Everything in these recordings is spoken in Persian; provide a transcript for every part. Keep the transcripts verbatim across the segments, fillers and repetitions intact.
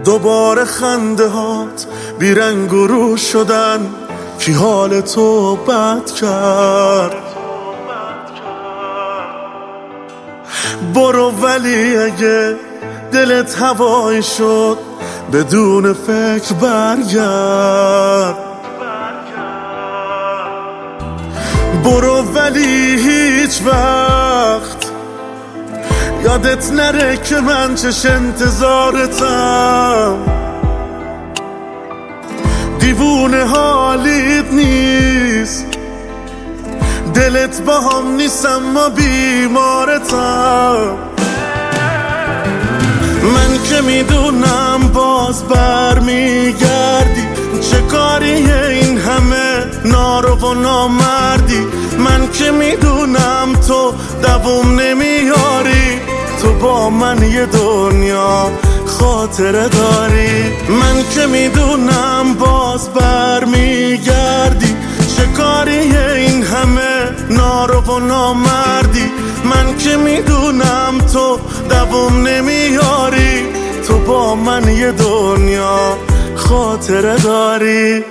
دوباره خنده هات بیرنگ و رو شدن، کی حال تو بد کرد. برو ولی اگه دلت هوایی شد بدون فکر برگرد. برو ولی هیچ وقت یادت نره که من چش انتظارتم. دیوونه حالیت نیست، دلت با هم نیست اما بیمارتم. من که میدونم باز بر میگردی، چه کاریه این همه نارو و نامردی. من که میدونم تو دووم نمیاری، تو با من یه دنیا خاطره داری. من که میدونم باز بر میگردی، چه کاریه این همه نارو و نامردی. من که میدونم تو دووم نمیاری، تو با من یه دنیا خاطره داری.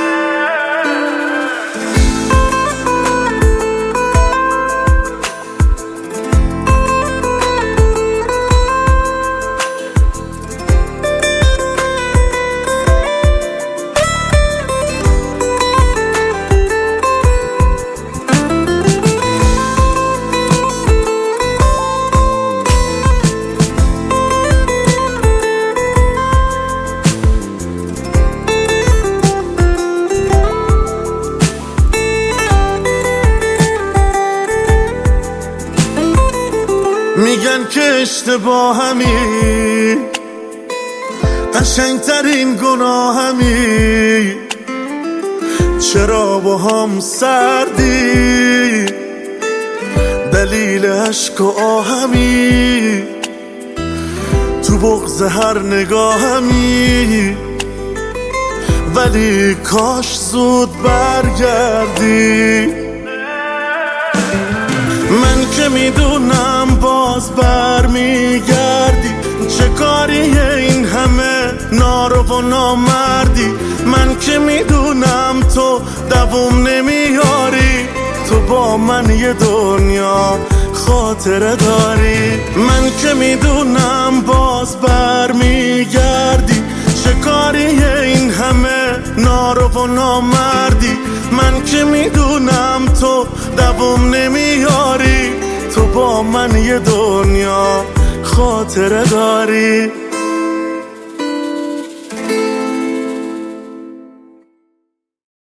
میگن که اشتباهمی، قشنگترین گناهمی، چرا با هم سردی دلیل عشق و آهمی. تو بغض هر نگاهمی، ولی کاش زود برگردی. من که میدونم باز بر میگردی، چه کاریه این همه نارو و نامردی. من که میدونم تو دووم نمیاری، تو با من یه دنیا خاطره داری. من که میدونم باز بر میگردی، چه کاریه این همه نارو و نامردی. من که میدونم تو دووم نمیاری، تو با من یه دنیا خاطره داری.